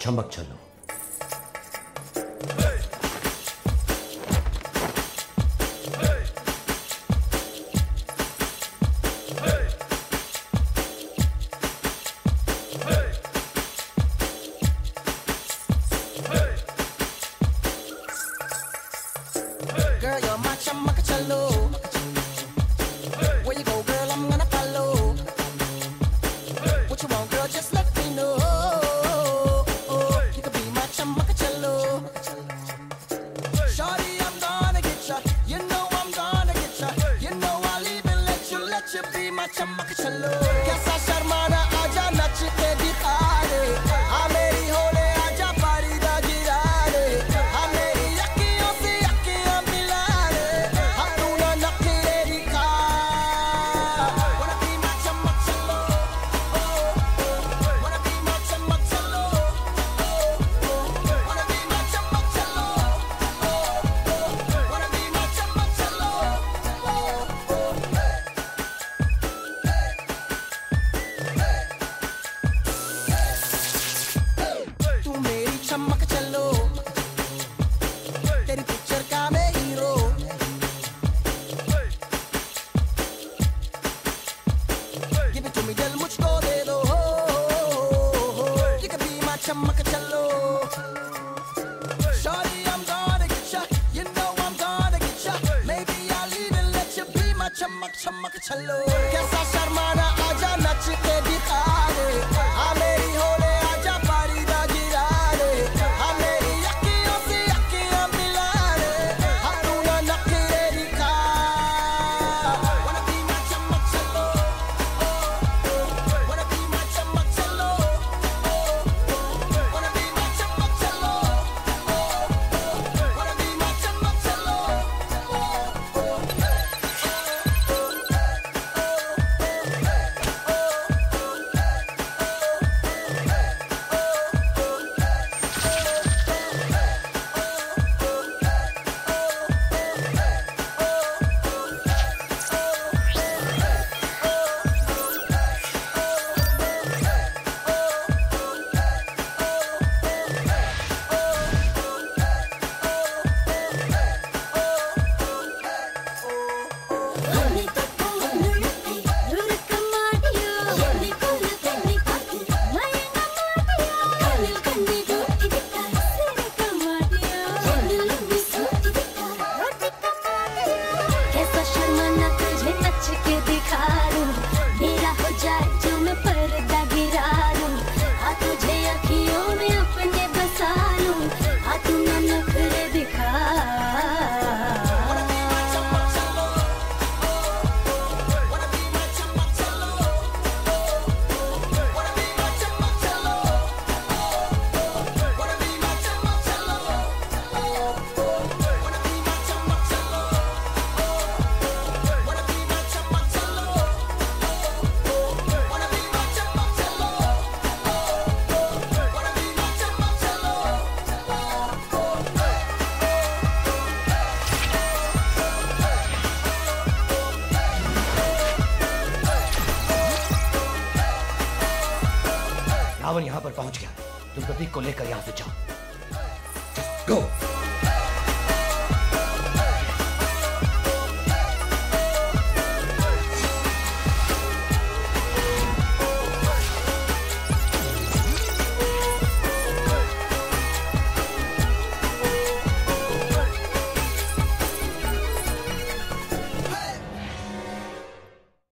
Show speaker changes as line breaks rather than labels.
चमक चलो।
Girl, you're my chamacachalo. Where you go, girl, I'm gonna follow. What you want, girl, just let me know. You can be my chamacachalo. Shorty, I'm gonna get ya. You know I'm gonna get ya. You know I'll even let you be my chamacachalo. Kaisa sharmana, aaja nach ke dikha de. Aa meri hole, aaja pari da gira de. Aa meri akhiyon se akhiyan mila de. Aa tu na nakhre dikha. Wanna be my chamacachalo. Wanna be my chamacachalo. Wanna be my chamacachalo. Wanna be my chamacachalo. तू मेरी चमक चलो, तेरी picture का मैं hero. Give it to me, दिल मुझको दे दो। You can be my चमक चलो। Shorty, I'm gonna get ya. You know I'm gonna get ya. Maybe I'll even let you be my चमक चलो। कैसा शर्माना, आजा नच के दिखा दे। हाँ मेरी होले, आजा पारी दा गिरा दे। हाँ मेरी अखियों से अखियाँ मिला दे। हाँ तू ना नखरे दिखा। Wanna be my चमक चलो। Wanna be my चमक चलो। Wanna be my चमक चलो। Wanna be my चमक चलो। कैसा शर्माना तुझे नच के दिखा दूं, मेरा हो जाए जो मैं पर्दा गिरा दूं। हाँ तुझे अखियों में अपने बसा लूं। हाँ तू ना नखरे दिखा।
रावण यहाँ पर पहुंच गया। तुम प्रतीक को लेकर यहाँ से जाओ। गो।